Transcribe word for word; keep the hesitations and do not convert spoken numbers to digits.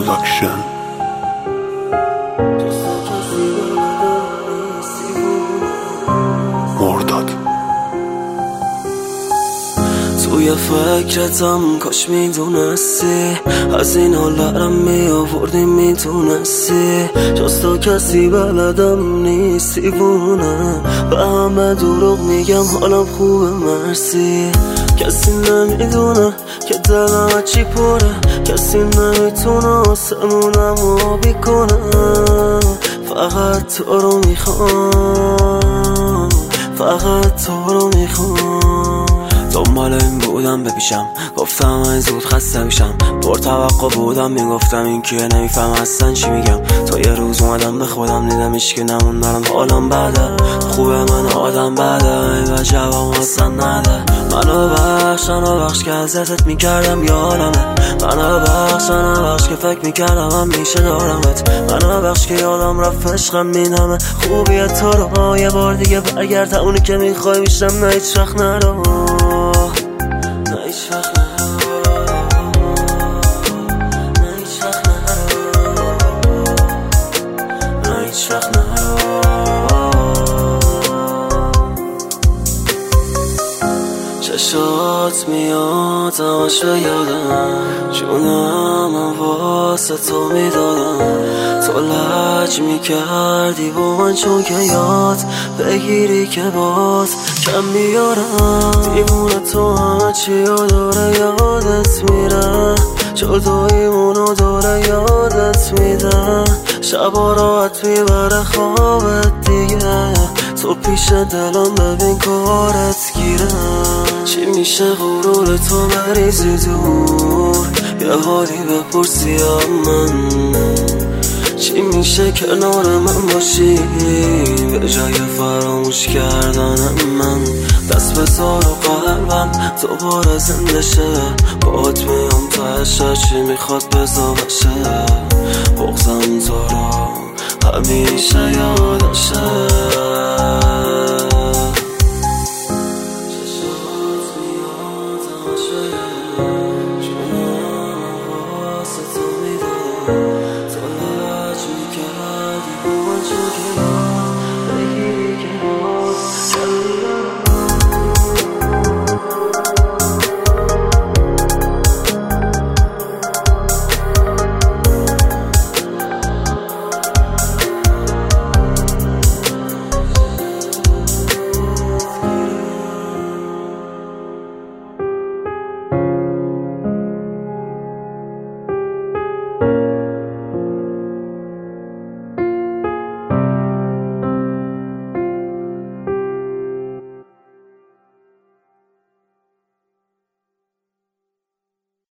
پروداکشن. مرداد توی فکرتم کاش میدونستی از این حالرم میآوردی میتونستی جز تو کسی بلدم نیست دیوونه به همه دروغ میگم حالم خوبه مرسی کسی نمیدونه که دلم چی پره کسی نمیتونه آسمونم آبی کنه فقط تو رو میخوام فقط تو رو میخوام دنبال این بودم بپیشم گفتم این زود خسته میشم پر توقع بودم میگفتم این که نمیفهم اصلا چی میگم تا یه روز اومدم به خودم دیدم ایشکی نمون دارم حالم بده خوبه من آدم بده این و جوام اصلا نده منو بخش منو بخش که ازتت میکردم یادمه منو بخش منو بخش که فکر میکردم هم میشه دارمت منو بخش که یادم رفت عشقم این همه خوبیه تو رو یه بار دیگه برگرد اونی که میخوای میشم نه هیچ وقت نرو نه هیچ وقت نرو نه هیچ وقت نرو نه هیچ وقت نرو چشات میاد همش به یادم جونم من واسه تو میدادم تو لج میکردی با من چون که یاد بگیری که باز کم میارم دیوونه تو همه چی داره یادت میره جداییمونو داره یادت میده شبا راحت میبره خوابت دیگه تو پیش دلم ببین کارت گیره چی میشه غرور تو مریضی دور یه حالی بپرسی من چی میشه کنار من باشی به جای فراموش کردن من دست بذار و قلبم دوباره زنده شه باهات میام تشه چی میخواد بزا بشه بغضم تو رو همیشه یادشه